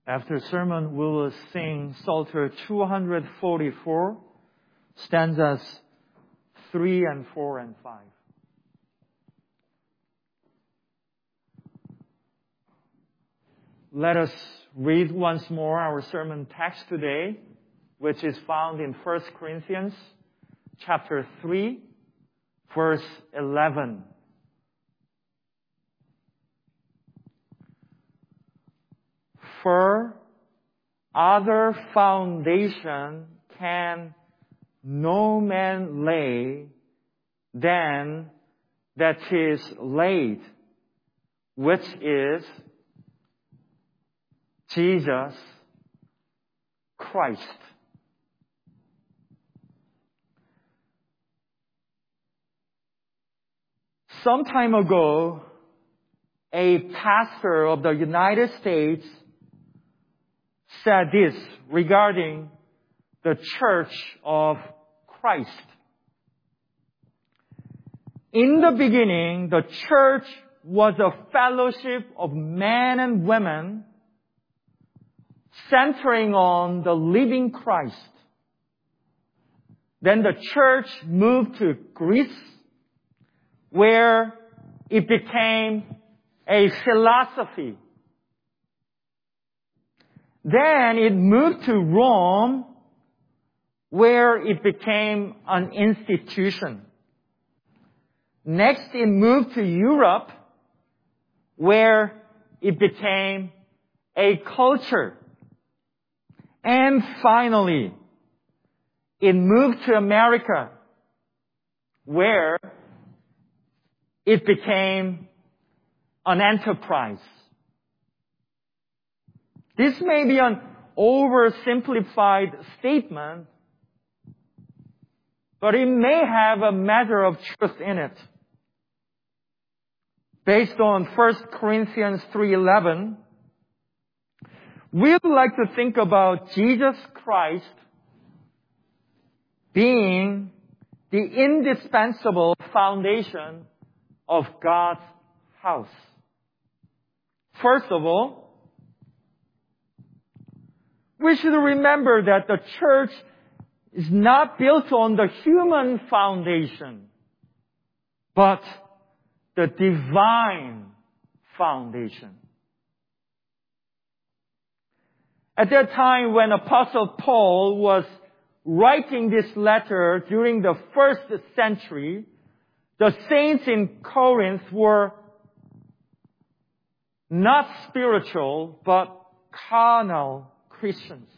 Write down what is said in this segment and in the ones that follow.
After sermon, we will sing Psalter 244, stanzas 3 and 4 and 5. Let us read once more our sermon text today, which is found in 1 Corinthians chapter 3, verse 11. For other foundation can no man lay than that is laid, which is Jesus Christ. Some time ago, a pastor of the United States said this regarding the Church of Christ. In the beginning, the church was a fellowship of men and women centering on the living Christ. Then the church moved to Greece, where it became a philosophy. Then it moved to Rome, where it became an institution. Next, it moved to Europe, where it became a culture. And finally, it moved to America, where it became an enterprise. This may be an oversimplified statement, but it may have a measure of truth in it. Based on 1 Corinthians 3:11, we would like to think about Jesus Christ being the indispensable foundation of God's house. First of all, we should remember that the church is not built on the human foundation, but the divine foundation. At that time when Apostle Paul was writing this letter during the first century, the saints in Corinth were not spiritual, but carnal Christians.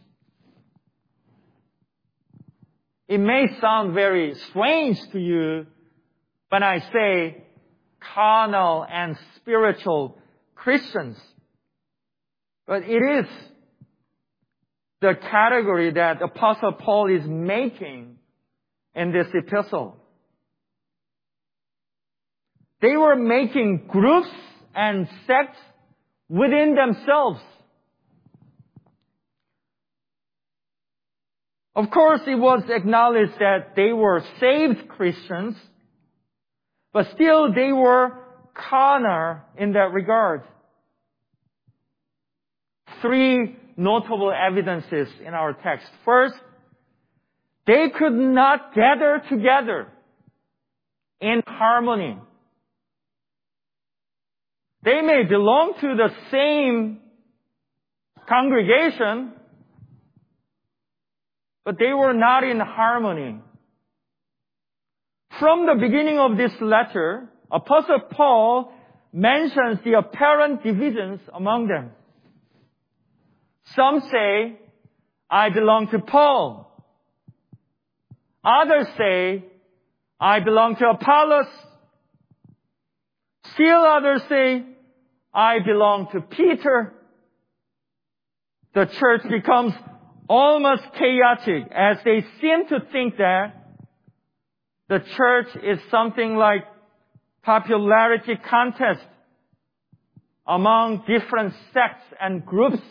It may sound very strange to you when I say carnal and spiritual Christians, but it is the category that Apostle Paul is making in this epistle. They were making groups and sects within themselves. Of course, it was acknowledged that they were saved Christians, but still they were carnal in that regard. 3 notable evidences in our text. First, they could not gather together in harmony. They may belong to the same congregation, but they were not in harmony. From the beginning of this letter, Apostle Paul mentions the apparent divisions among them. Some say, I belong to Paul. Others say, I belong to Apollos. Still others say, I belong to Peter. The church becomes almost chaotic as they seem to think that the church is something like popularity contest among different sects and groups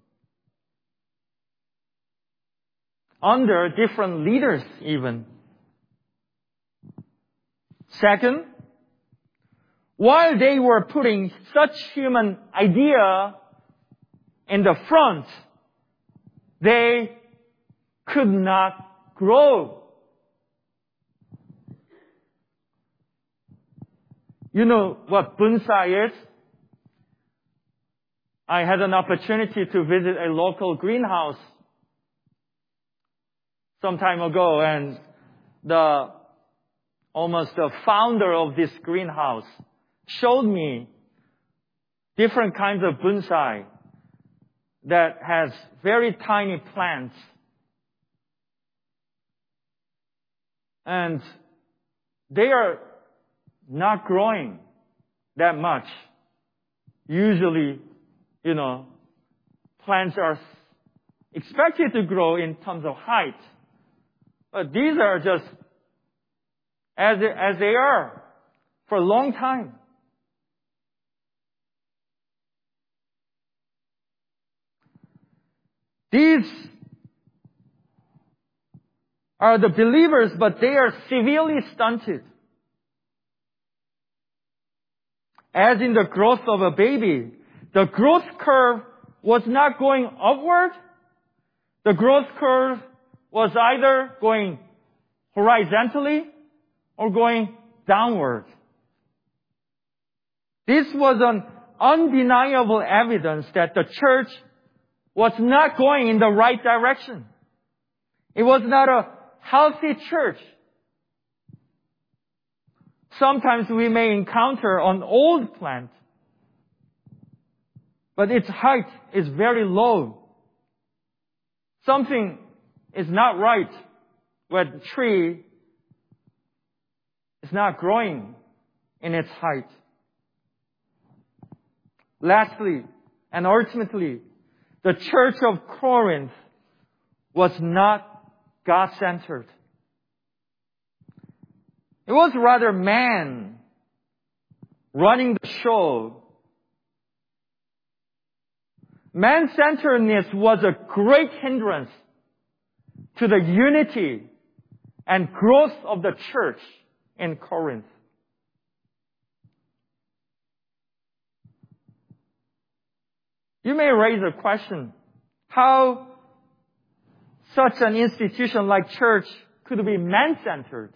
under different leaders even. Second, while they were putting such human idea in the front, they could not grow. You know what bonsai is? I had an opportunity to visit a local greenhouse some time ago, and the founder of this greenhouse showed me different kinds of bonsai that has very tiny plants. And they are not growing that much. Usually, plants are expected to grow in terms of height. But these are just as they are for a long time. These are the believers, but they are severely stunted. As in the growth of a baby, the growth curve was not going upward. The growth curve was either going horizontally or going downward. This was an undeniable evidence that the church was not going in the right direction. It was not a healthy church. Sometimes we may encounter an old plant, but its height is very low. Something is not right when the tree is not growing in its height. Lastly, and ultimately, the church of Corinth was not God-centered. It was rather man running the show. Man-centeredness was a great hindrance to the unity and growth of the church in Corinth. You may raise a question, how such an institution like church could be man-centered?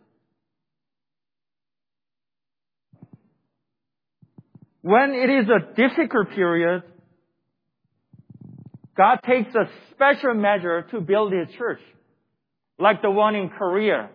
When it is a difficult period, God takes a special measure to build His church, like the one in Korea.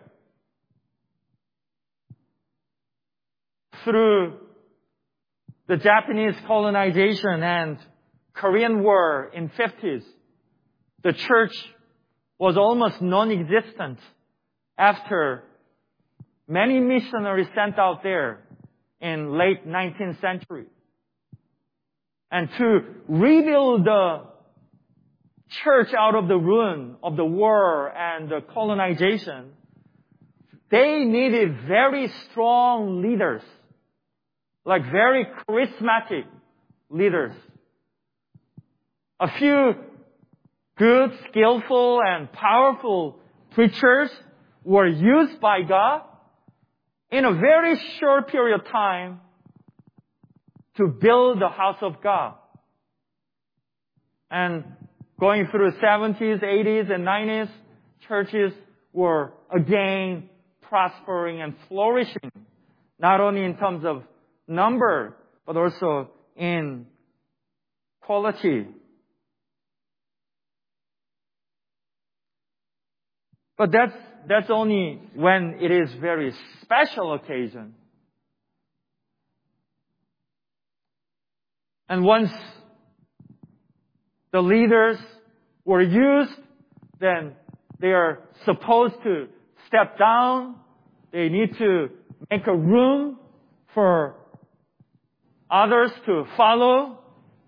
Through the Japanese colonization and Korean War in 50s, the church was almost non-existent after many missionaries sent out there in late 19th century. And to rebuild the church out of the ruin of the war and the colonization, they needed very strong leaders, like very charismatic leaders. A few good, skillful, and powerful preachers were used by God in a very short period of time to build the house of God. And going through the 70s, 80s, and 90s, churches were again prospering and flourishing, not only in terms of number, but also in quality. But that's only when it is very special occasion. And once the leaders were used, then they are supposed to step down. They need to make a room for others to follow.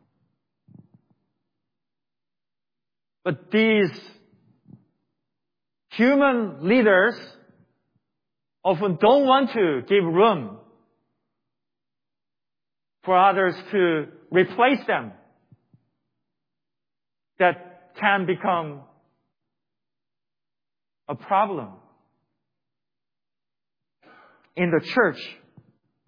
But these human leaders often don't want to give room for others to replace them. That can become a problem in the church.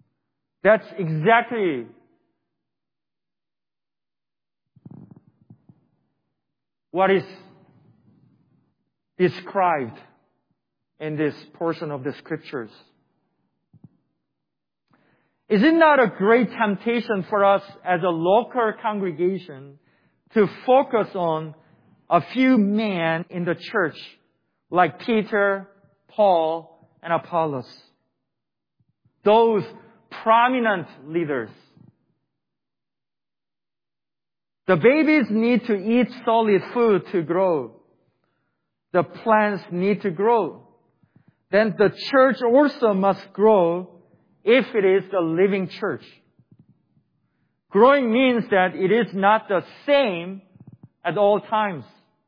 That's exactly what is described in this portion of the Scriptures. Is it not a great temptation for us as a local congregation to focus on a few men in the church like Peter, Paul, and Apollos? Those prominent leaders. The babies need to eat solid food to grow. The plants need to grow. Then the church also must grow if it is the living church. Growing means that it is not the same at all times.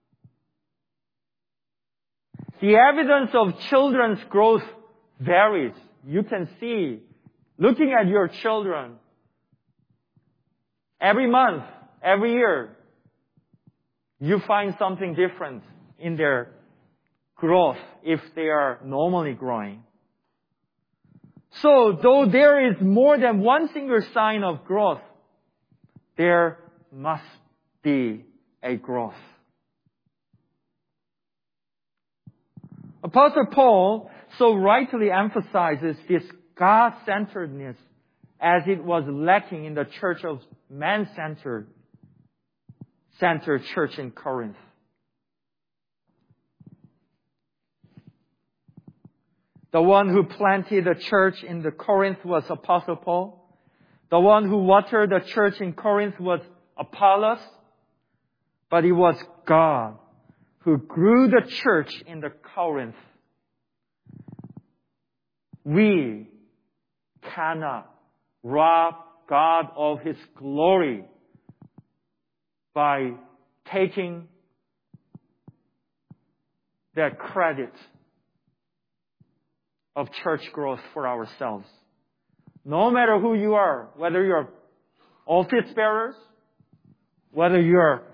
The evidence of children's growth varies. You can see, looking at your children, every month, every year, you find something different in their growth if they are normally growing. So, though there is more than one single sign of growth, there must be a growth. Apostle Paul so rightly emphasizes this God-centeredness as it was lacking in the church of man-centered church in Corinth. The one who planted the church in the Corinth was Apostle Paul. The one who watered the church in Corinth was Apollos. But it was God who grew the church in the Corinth. We cannot rob God of His glory by taking that credit of church growth for ourselves. No matter who you are, whether you're office bearers, whether you're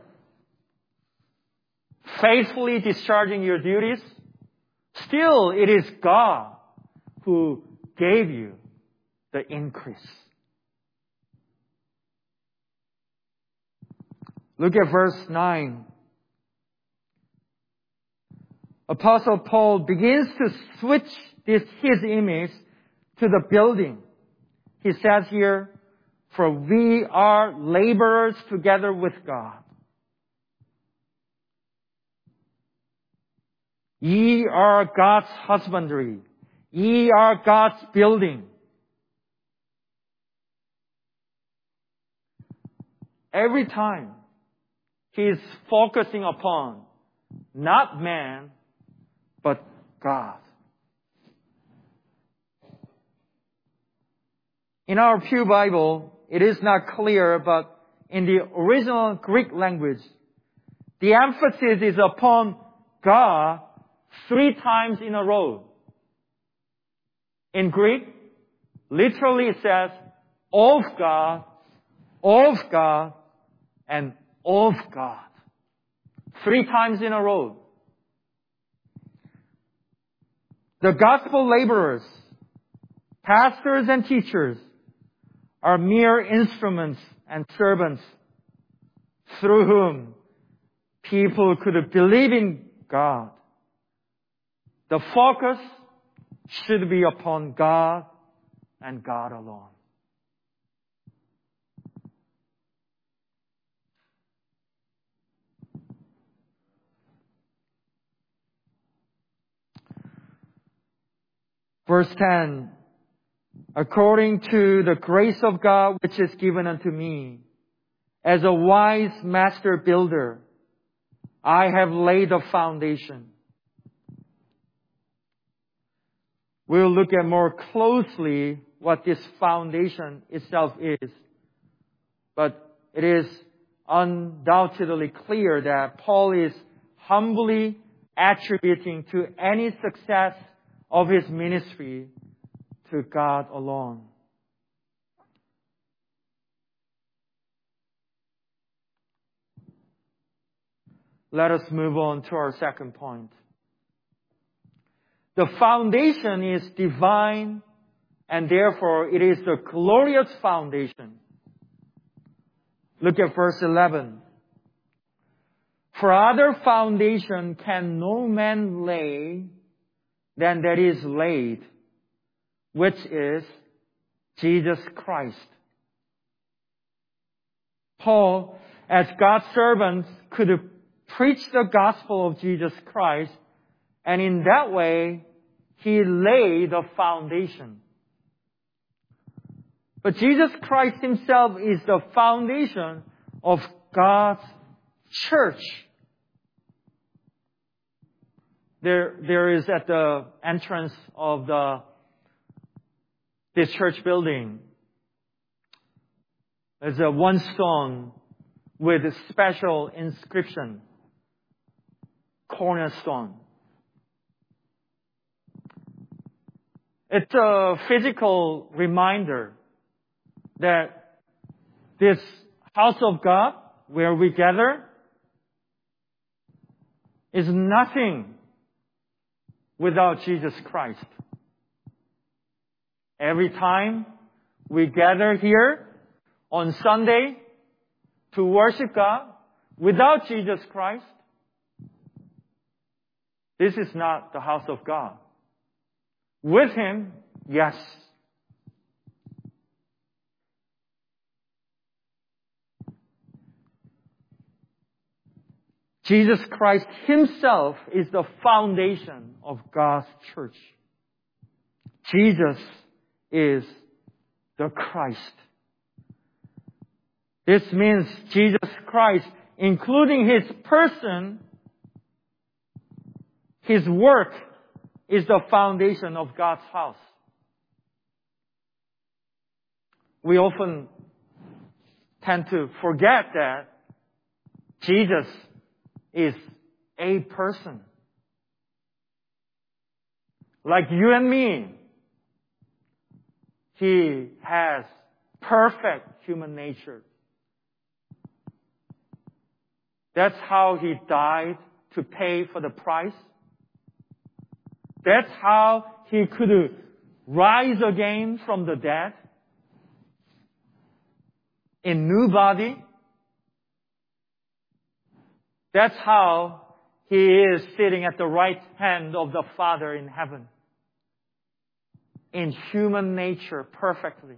faithfully discharging your duties, still it is God who gave you the increase. Look at verse 9. Apostle Paul begins to switch his image to the building. He says here, for we are laborers together with God. Ye are God's husbandry. Ye are God's building. Every time he is focusing upon not man, but God. In our Pew Bible, it is not clear, but in the original Greek language, the emphasis is upon God 3 times in a row. In Greek, literally it says, of God, and of God. 3 times in a row. The gospel laborers, pastors and teachers, are mere instruments and servants through whom people could believe in God. The focus should be upon God and God alone. Verse 10, according to the grace of God which is given unto me, as a wise master builder, I have laid a foundation. We'll look at more closely what this foundation itself is. But it is undoubtedly clear that Paul is humbly attributing to any success of his ministry to God alone. Let us move on to our second point. The foundation is divine, and therefore it is a glorious foundation. Look at verse 11. For other foundation can no man lay than that is laid, which is Jesus Christ. Paul, as God's servant, could preach the gospel of Jesus Christ, and in that way, he laid the foundation. But Jesus Christ himself is the foundation of God's church. There is at the entrance of this church building, there's a one stone with a special inscription, cornerstone. It's a physical reminder that this house of God, where we gather, is nothing without Jesus Christ. Every time we gather here on Sunday to worship God without Jesus Christ, this is not the house of God. With Him, yes. Jesus Christ Himself is the foundation of God's church. Jesus is the Christ. This means Jesus Christ, including His person, His work, is the foundation of God's house. We often tend to forget that Jesus is a person. Like you and me, He has perfect human nature. That's how He died to pay for the price. That's how He could rise again from the dead in new body. That's how He is sitting at the right hand of the Father in heaven. In human nature, perfectly.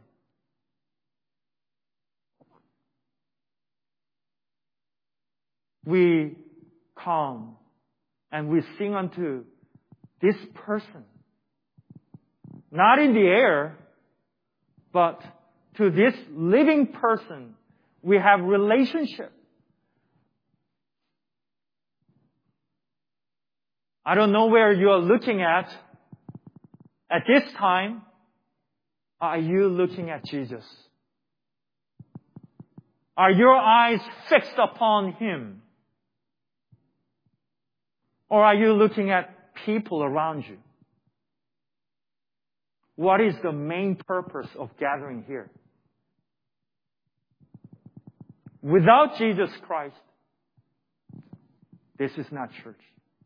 We come and we sing unto this person. Not in the air, but to this living person, we have relationship. I don't know where you are looking at this time. Are you looking at Jesus? Are your eyes fixed upon Him? Or are you looking at people around you? What is the main purpose of gathering here? Without Jesus Christ, this is not church.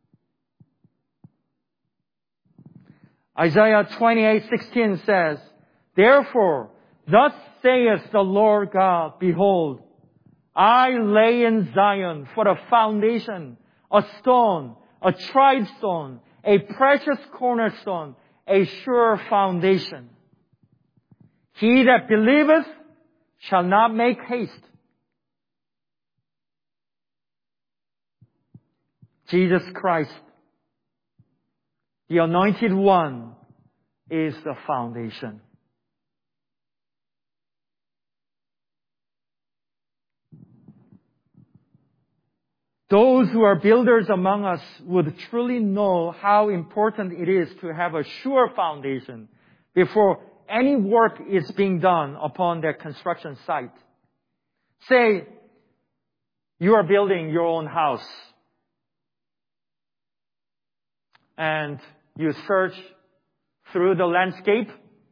Isaiah 28:16 says, "Therefore, thus saith the Lord God, Behold, I lay in Zion for a foundation, a stone, a tried stone, a precious cornerstone, a sure foundation. He that believeth shall not make haste." Jesus Christ, the Anointed One, is the foundation. Those who are builders among us would truly know how important it is to have a sure foundation before any work is being done upon their construction site. Say, you are building your own house, and you search through the landscape,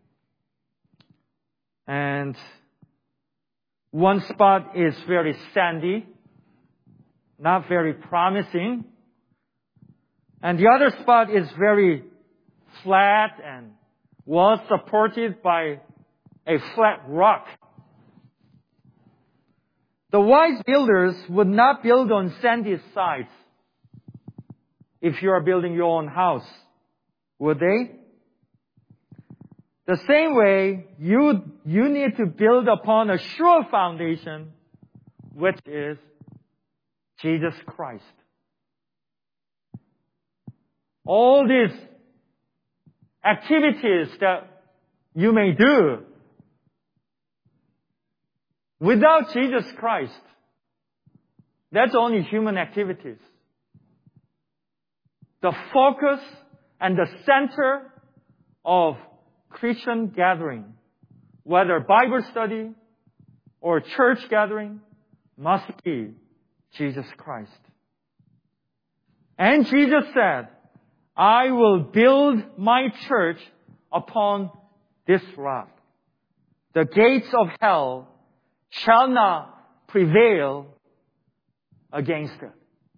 and one spot is very sandy, not very promising, and the other spot is very flat and was supported by a flat rock. The wise builders would not build on sandy sites if you are building your own house, would they? The same way, you need to build upon a sure foundation, which is Jesus Christ. All these activities that you may do without Jesus Christ, that's only human activities. The focus and the center of Christian gathering, whether Bible study or church gathering, must be Jesus Christ. And Jesus said, I will build my church upon this rock. The gates of hell shall not prevail against it.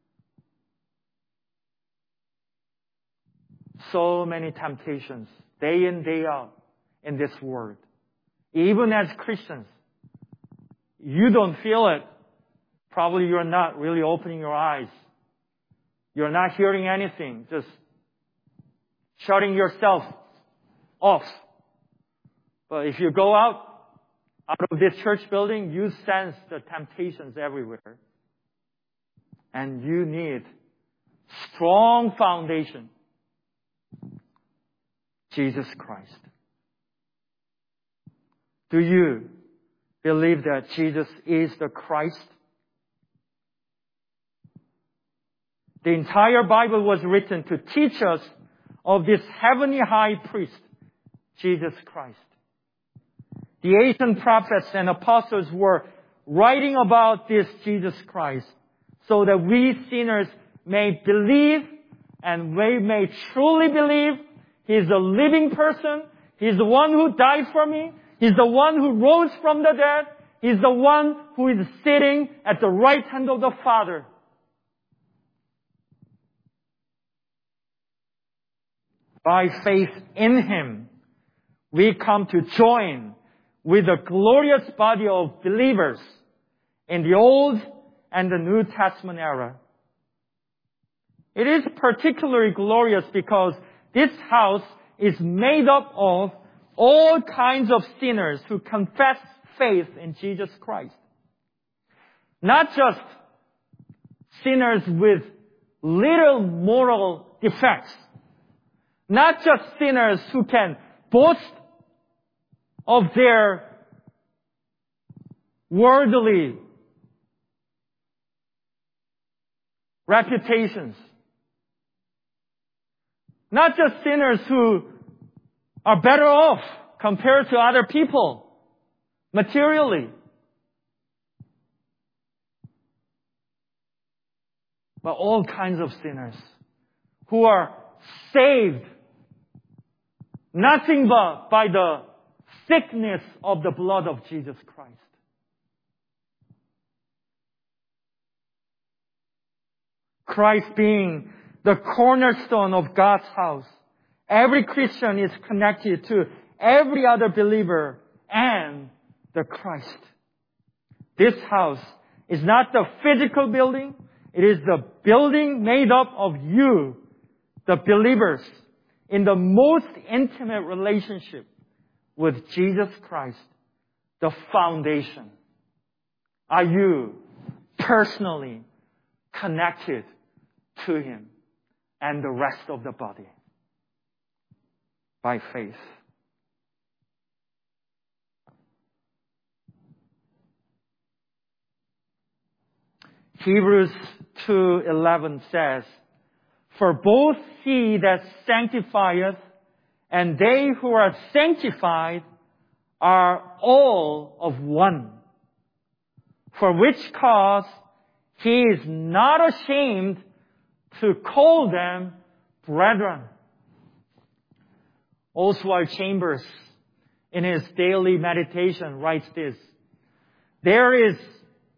So many temptations, day in, day out, in this world. Even as Christians, you don't feel it. Probably you're not really opening your eyes. You're not hearing anything, just shutting yourself off. But if you go out of this church building, you sense the temptations everywhere. And you need strong foundation. Jesus Christ. Do you believe that Jesus is the Christ? The entire Bible was written to teach us of this heavenly high priest, Jesus Christ. The ancient prophets and apostles were writing about this Jesus Christ so that we sinners may believe and we may truly believe He's a living person. He's the one who died for me. He's the one who rose from the dead. He's the one who is sitting at the right hand of the Father. By faith in Him, we come to join with the glorious body of believers in the Old and the New Testament era. It is particularly glorious because this house is made up of all kinds of sinners who confess faith in Jesus Christ. Not just sinners with little moral defects. Not just sinners who can boast of their worldly reputations. Not just sinners who are better off compared to other people materially. But all kinds of sinners who are saved nothing but by the thickness of the blood of Jesus Christ. Christ being the cornerstone of God's house. Every Christian is connected to every other believer and the Christ. This house is not the physical building. It is the building made up of you, the believers, in the most intimate relationship with Jesus Christ, the foundation. Are you personally connected to Him and the rest of the body by faith? Hebrews 2:11 says, For both He that sanctifieth and they who are sanctified are all of one. For which cause He is not ashamed to call them brethren. Oswald Chambers, in his daily meditation, writes this: There is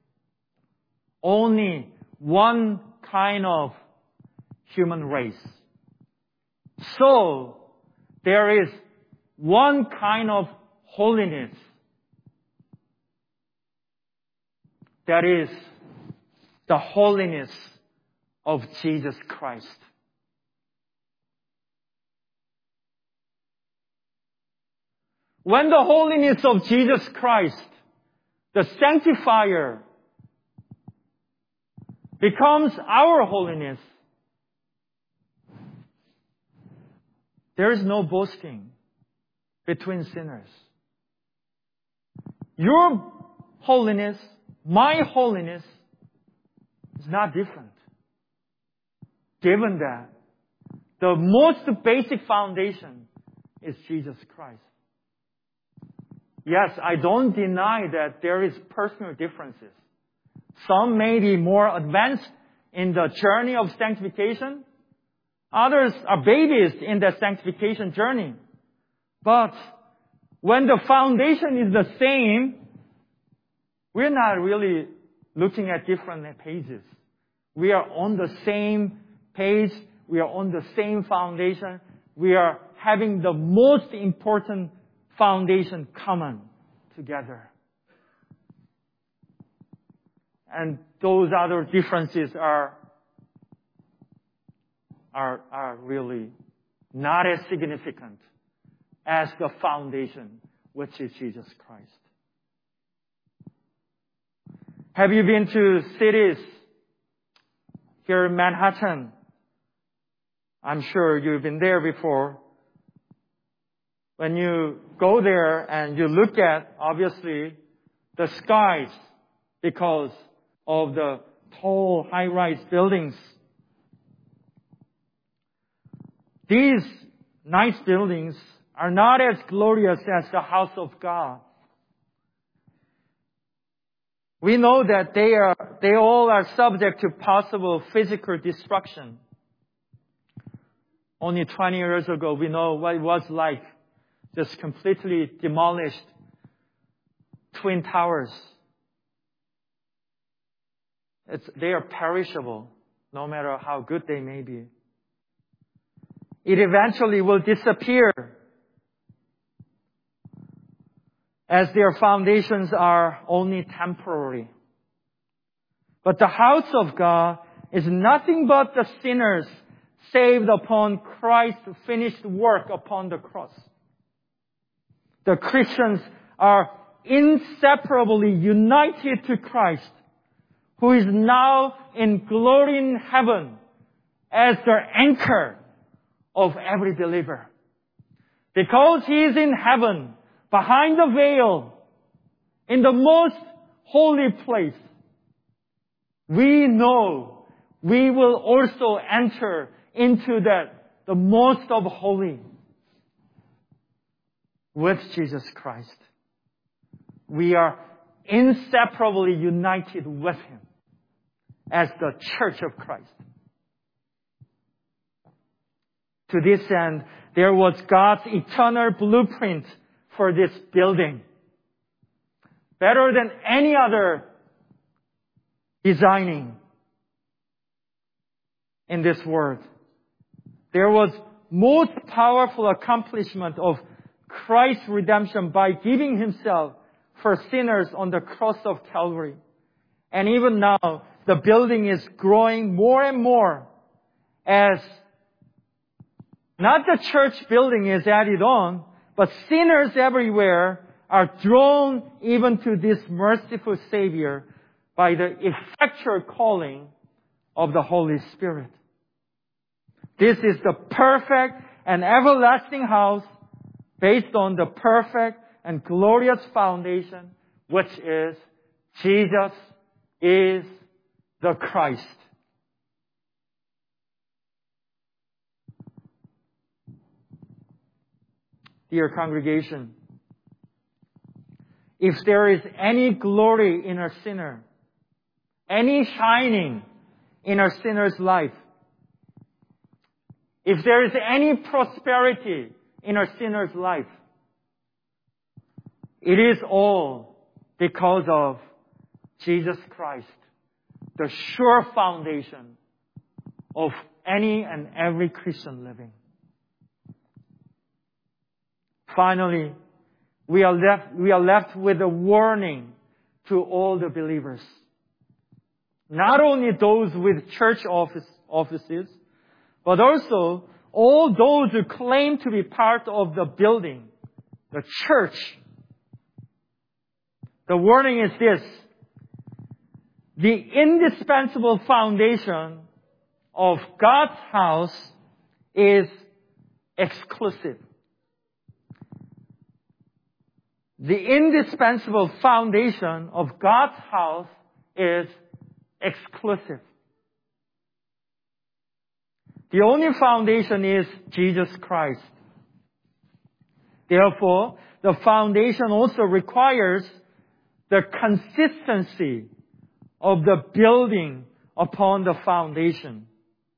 only one kind of human race. So, there is one kind of holiness. That is the holiness of Jesus Christ. When the holiness of Jesus Christ, the sanctifier, becomes our holiness, there is no boasting between sinners. Your holiness, my holiness, is not different. Given that the most basic foundation is Jesus Christ. Yes, I don't deny that there is personal differences. Some may be more advanced in the journey of sanctification. Others are babies in the sanctification journey. But when the foundation is the same, we're not really looking at different pages. We are on the same page. We are on the same foundation. We are having the most important foundation common together. And those other differences are really not as significant as the foundation, which is Jesus Christ. Have you been to cities here in Manhattan? I'm sure you've been there before. When you go there and you look at, obviously, the skies because of the tall, high-rise buildings. These nice buildings are not as glorious as the house of God. We know that they all are subject to possible physical destruction. Only 20 years ago, we know what it was like. Just completely demolished Twin Towers. They are perishable, no matter how good they may be. It eventually will disappear, as their foundations are only temporary. But the house of God is nothing but the sinners saved upon Christ's finished work upon the cross. The Christians are inseparably united to Christ, who is now in glory in heaven as the anchor of every believer. Because He is in heaven, behind the veil, in the most holy place, we know we will also enter into the most of holy with Jesus Christ. We are inseparably united with Him as the church of Christ. To this end, there was God's eternal blueprint for this building. Better than any other designing in this world. There was most powerful accomplishment of Christ's redemption by giving Himself for sinners on the cross of Calvary. And even now, the building is growing more and more as not the church building is added on, but sinners everywhere are drawn even to this merciful Savior by the effectual calling of the Holy Spirit. This is the perfect and everlasting house based on the perfect and glorious foundation, which is Jesus is the Christ. Dear congregation, if there is any glory in a sinner, any shining in a sinner's life, if there is any prosperity in a sinner's life, it is all because of Jesus Christ, the sure foundation of any and every Christian living. Finally, we are left with a warning to all the believers. Not only those with church offices, but also all those who claim to be part of the building, the church. The warning is this: the indispensable foundation of God's house is exclusive. The indispensable foundation of God's house is exclusive. The only foundation is Jesus Christ. Therefore, the foundation also requires the consistency of the building upon the foundation.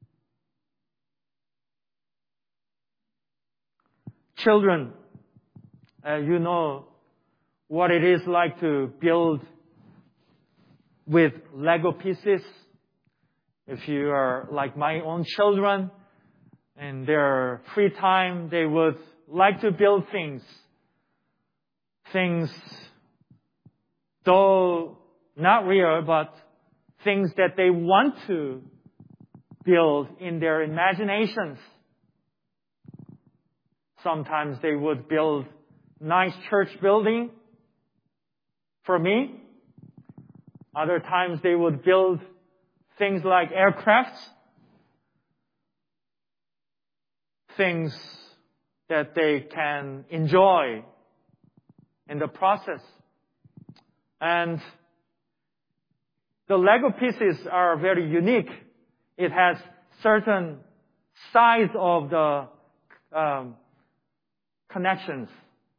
Children, you know what it is like to build with Lego pieces. If you are like my own children, in their free time, they would like to build things. Things, though not real, but things that they want to build in their imaginations. Sometimes they would build nice church building for me. Other times they would build things like aircrafts, things that they can enjoy in the process. And the Lego pieces are very unique. It has certain size of the connections.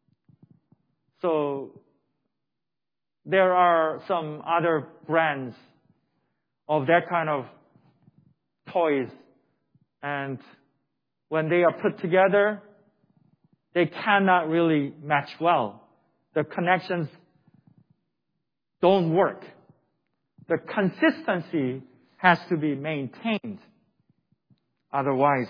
So there are some other brands of that kind of toys. And when they are put together, they cannot really match well. The connections don't work. The consistency has to be maintained. Otherwise,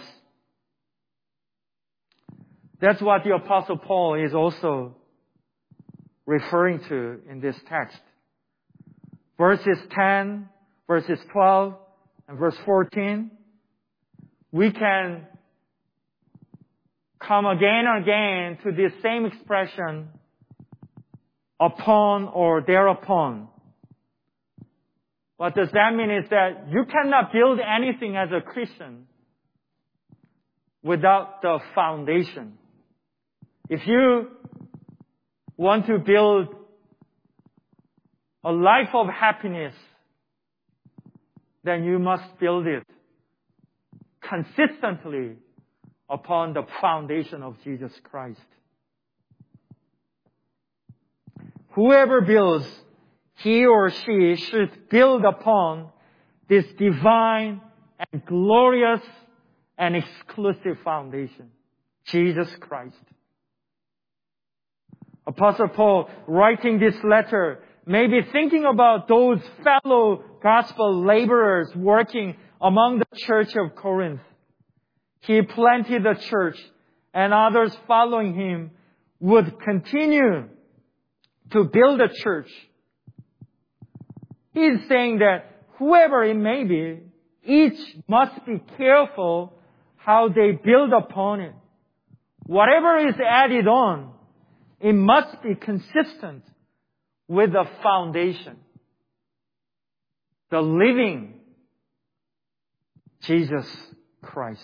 that's what the Apostle Paul is also referring to in this text. Verses 10, verses 12, and verse 14, we can come again and again to this same expression, upon or thereupon. What does that mean is that you cannot build anything as a Christian without the foundation. If you want to build a life of happiness, then you must build it consistently upon the foundation of Jesus Christ. Whoever builds, he or she should build upon this divine and glorious and exclusive foundation, Jesus Christ. Apostle Paul, writing this letter, may be thinking about those fellow gospel laborers working among the church of Corinth. He planted the church, and others following him would continue to build a church. He's saying that whoever it may be, each must be careful how they build upon it. Whatever is added on, it must be consistent with the foundation, the living Jesus Christ.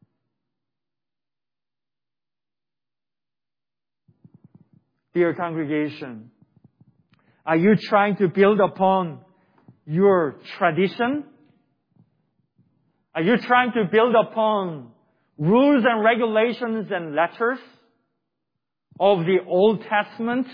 Dear congregation, are you trying to build upon your tradition? Are you trying to build upon rules and regulations and letters of the Old Testament?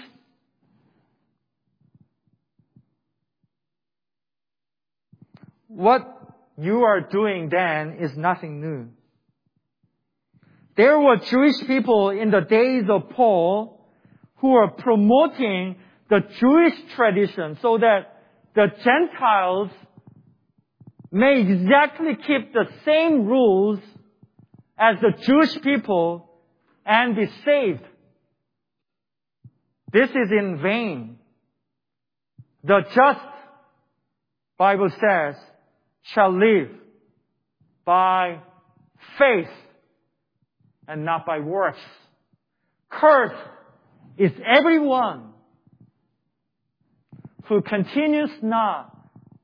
What you are doing then is nothing new. There were Jewish people in the days of Paul who were promoting the Jewish tradition so that the Gentiles may exactly keep the same rules as the Jewish people and be saved. This is in vain. The just Bible says, shall live by faith and not by works. Cursed is everyone who continues not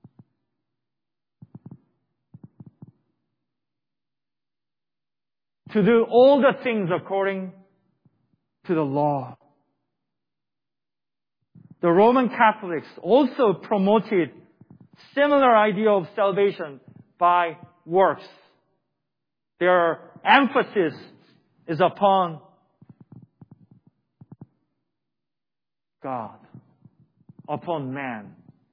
to do all the things according to the law. The Roman Catholics also promoted similar idea of salvation by works. Their emphasis is upon God, upon man,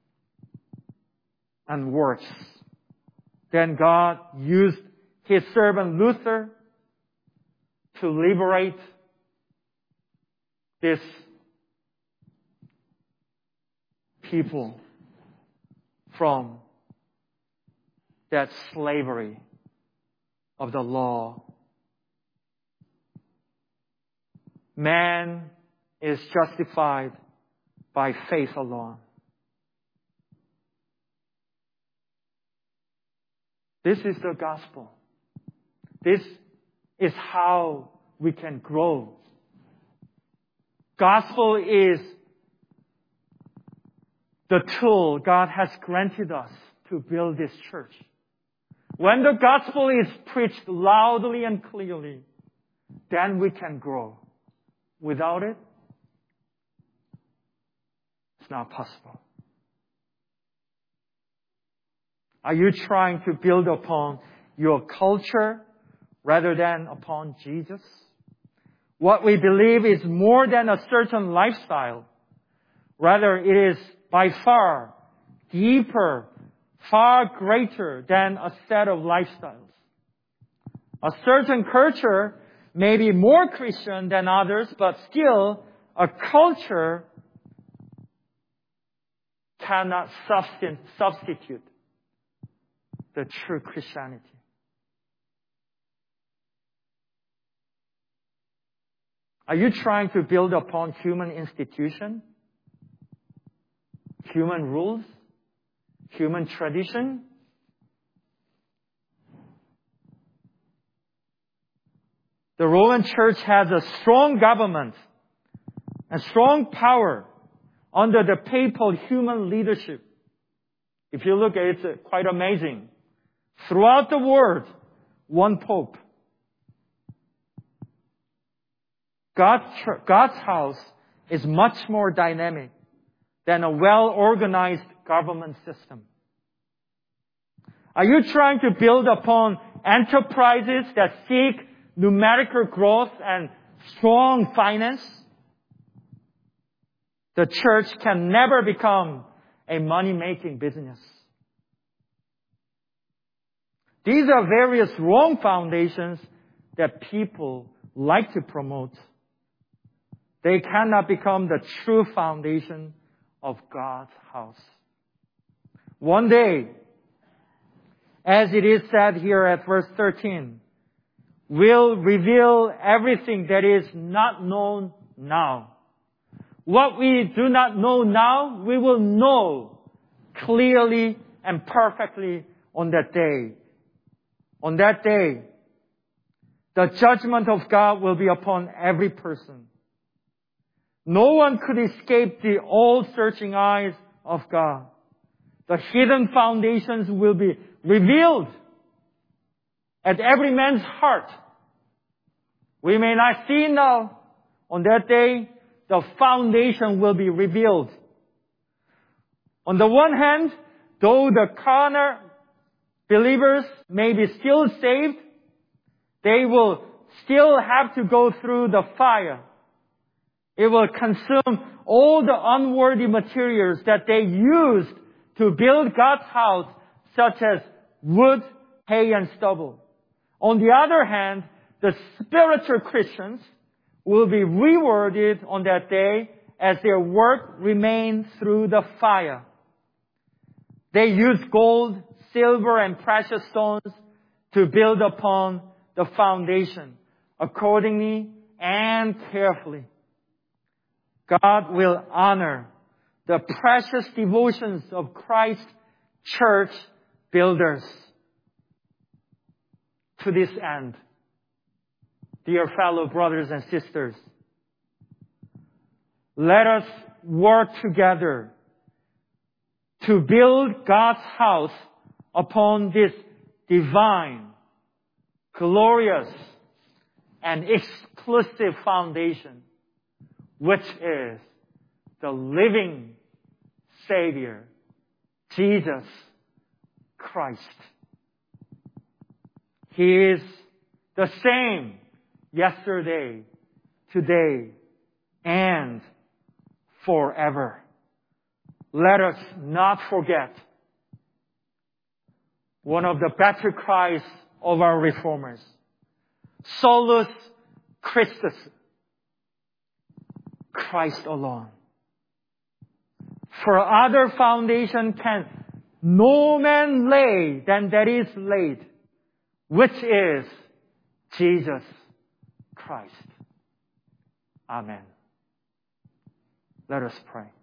and works. Then God used His servant Luther to liberate this people from that slavery of the law. Man is justified by faith alone. This is the gospel. This is how we can grow. Gospel is the tool God has granted us to build this church. When the gospel is preached loudly and clearly, then we can grow. Without it, it's not possible. Are you trying to build upon your culture rather than upon Jesus? What we believe is more than a certain lifestyle. Rather, it is by far deeper, far greater than a set of lifestyles. A certain culture may be more Christian than others, but still a culture cannot substitute the true Christianity. Are you trying to build upon human institution, human rules, human tradition? The Roman Church has a strong government and strong power under the papal human leadership. If you look at it, it's quite amazing. Throughout the world, one pope. God's house is much more dynamic than a well-organized government system. Are you trying to build upon enterprises that seek numerical growth and strong finance? The church can never become a money-making business. These are various wrong foundations that people like to promote. They cannot become the true foundation of God's house. One day, as it is said here at verse 13, will reveal everything that is not known now. What we do not know now, we will know clearly and perfectly on that day. On that day, the judgment of God will be upon every person. No one could escape the all-searching eyes of God. The hidden foundations will be revealed at every man's heart. We may not see now. On that day, the foundation will be revealed. On the one hand, though the carnal believers may be still saved, they will still have to go through the fire. It will consume all the unworthy materials that they used to build God's house, such as wood, hay, and stubble. On the other hand, the spiritual Christians will be rewarded on that day as their work remains through the fire. They use gold, silver, and precious stones to build upon the foundation accordingly and carefully. God will honor the precious devotions of Christ's church builders. To this end, dear fellow brothers and sisters, let us work together to build God's house upon this divine, glorious, and exclusive foundation, which is the living Savior, Jesus Christ. He is the same yesterday, today, and forever. Let us not forget one of the better cries of our reformers, Solus Christus, Christ alone. For other foundation can no man lay than that is laid, which is Jesus Christ. Amen. Let us pray.